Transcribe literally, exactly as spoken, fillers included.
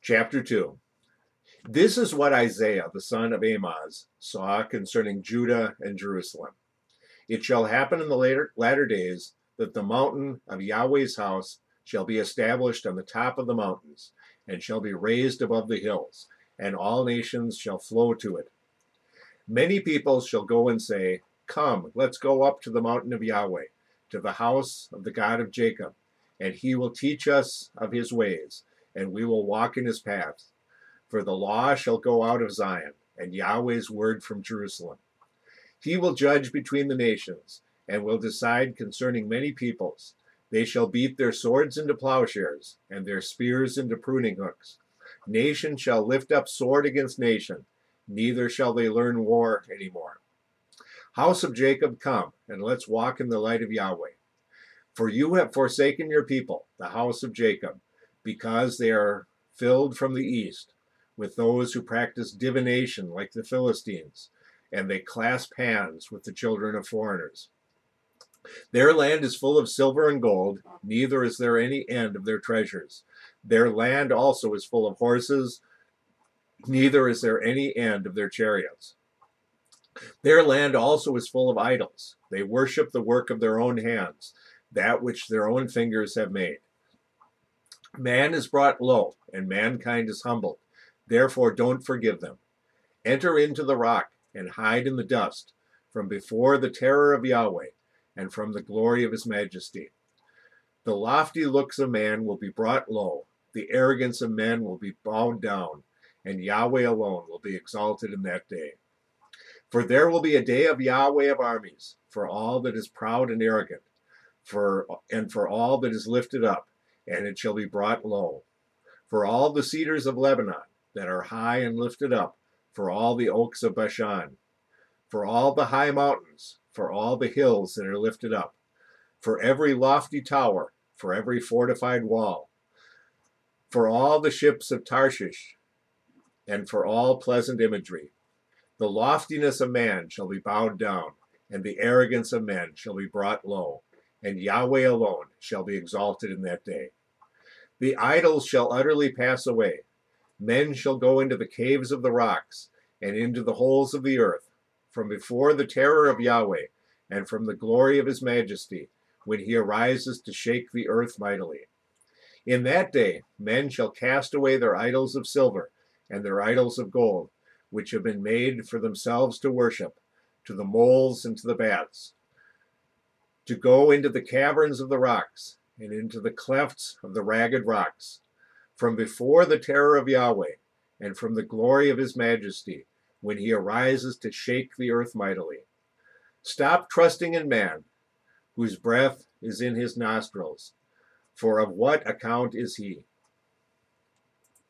Chapter two. This is what Isaiah the son of Amoz saw concerning Judah and Jerusalem. It shall happen in the later, latter days that the mountain of Yahweh's house shall be established on the top of the mountains, and shall be raised above the hills, and all nations shall flow to it. Many peoples shall go and say, Come, let's go up to the mountain of Yahweh, to the house of the God of Jacob, and he will teach us of his ways, and we will walk in his paths. For the law shall go out of Zion, and Yahweh's word from Jerusalem. He will judge between the nations, and will decide concerning many peoples. They shall beat their swords into plowshares, and their spears into pruning hooks. Nation shall lift up sword against nation, neither shall they learn war any more. House of Jacob, come, and let's walk in the light of Yahweh. For you have forsaken your people, the house of Jacob, because they are filled from the east, with those who practice divination like the Philistines, and they clasp hands with the children of foreigners. Their land is full of silver and gold, neither is there any end of their treasures. Their land also is full of horses, neither is there any end of their chariots. Their land also is full of idols. They worship the work of their own hands, that which their own fingers have made. Man is brought low, and mankind is humbled. Therefore don't forgive them. Enter into the rock, and hide in the dust, from before the terror of Yahweh, and from the glory of his majesty. The lofty looks of man will be brought low, the arrogance of men will be bowed down, and Yahweh alone will be exalted in that day. For there will be a day of Yahweh of armies, for all that is proud and arrogant, for and for all that is lifted up, and it shall be brought low. For all the cedars of Lebanon that are high and lifted up, for all the oaks of Bashan, for all the high mountains, for all the hills that are lifted up, for every lofty tower, for every fortified wall, for all the ships of Tarshish, and for all pleasant imagery. The loftiness of man shall be bowed down, and the arrogance of men shall be brought low, and Yahweh alone shall be exalted in that day. The idols shall utterly pass away. Men shall go into the caves of the rocks, and into the holes of the earth, from before the terror of Yahweh, and from the glory of his majesty, when he arises to shake the earth mightily. In that day men shall cast away their idols of silver, and their idols of gold, which have been made for themselves to worship, to the moles and to the bats, to go into the caverns of the rocks, and into the clefts of the ragged rocks, from before the terror of Yahweh, and from the glory of his majesty, when he arises to shake the earth mightily. Stop trusting in man, whose breath is in his nostrils. For of what account is he?